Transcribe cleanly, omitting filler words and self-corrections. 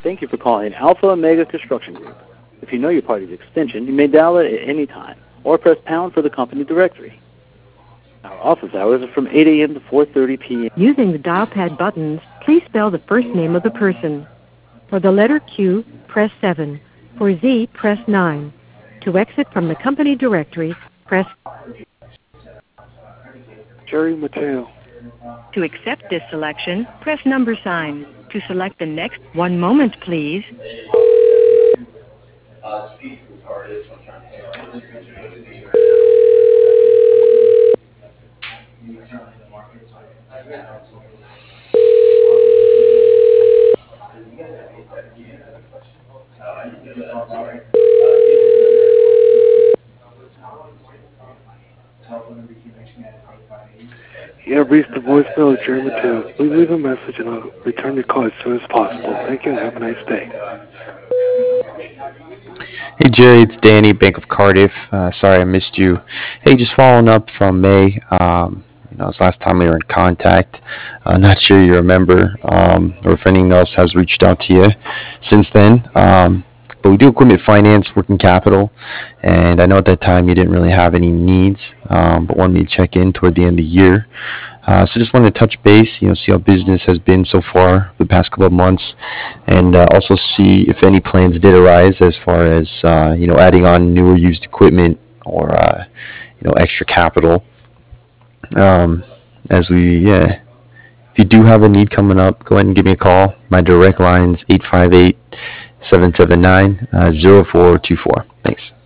Thank you for calling Alpha Omega Construction Group. If you know your party's extension, you may dial it at any time, or press pound for the company directory. Our office hours are from 8 a.m. to 4:30 p.m. Using the dial pad buttons, please spell the first name of the person. For the letter Q, press 7. For Z, press 9. To exit from the company directory, press Jerry Mateo. To accept this selection, press number sign. To select the next, one moment, please. You have reached the voicemail of Jerry Mateo. Please leave a message and I'll return your call as soon as possible. Thank you and have a nice day. Hey Jerry, it's Danny, Bank of Cardiff. Sorry I missed you. Hey, just following up from May. It was last time we were in contact. Not sure you remember, or if anyone else has reached out to you since then. But we do equipment finance, working capital, and I know at that time you didn't really have any needs, but wanted me to check in toward the end of the year. So just wanted to touch base, see how business has been so far the past couple of months, and also see if any plans did arise as far as adding on newer used equipment or extra capital. As we if you do have a need coming up, go ahead and give me a call. My direct line is 858-779-0424. Thanks.